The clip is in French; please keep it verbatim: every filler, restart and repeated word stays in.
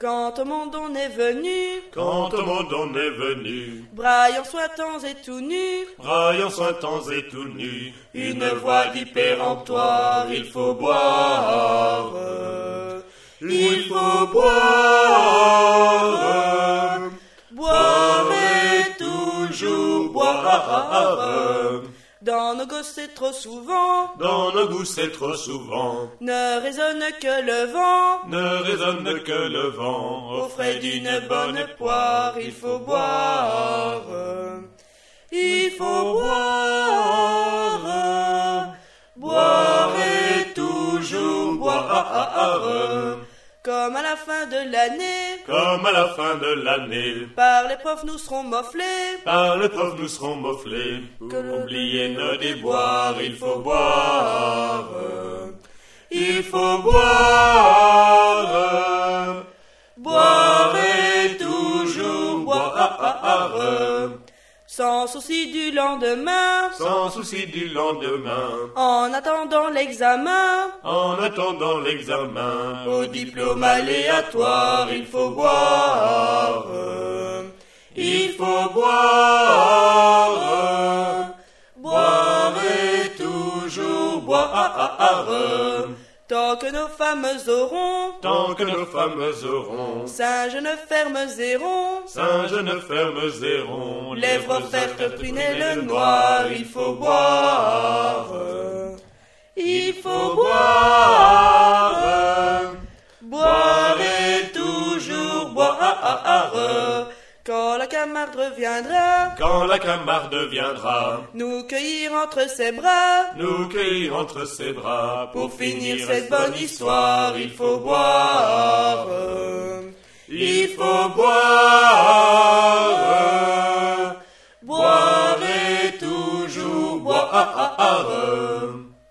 Quand au monde on est venu, Quand au monde on est venu, braillant sointants et tout nus, braillant sointants et tout nus, une voix dit péremptoire, il faut boire, il faut boire, boire et toujours boire. dans nos gossets trop souvent, Dans nos goussets trop souvent, ne résonne que le vent. ne résonne que le vent, Au frais d'une bonne poire, il faut boire, il faut boire, boire et toujours boire. Comme à la fin de l'année, Comme à la fin de l'année, par les profs nous serons mofflés. par les profs nous serons mofflés. Pour oublier nos déboires, il faut boire, il faut boire, boire et toujours boire. Sans souci du lendemain, Sans souci du lendemain, en attendant l'examen, en attendant l'examen, au diplôme aléatoire, il faut boire, il faut boire, boire et toujours boire. tant que nos femmes auront, Tant que nos femmes auront seins, jeunes fermes et ronds, seins, jeunes fermes et ronds, lèvres offertes, prunelles noires, il faut boire, il faut boire, boire et toujours boire. Quand la Camarde reviendra, Quand la Camarde viendra, nous cueillir entre ses bras, nous cueillir entre ses bras, pour finir cette bonne histoire, il faut boire, il faut boire, boire et toujours boire.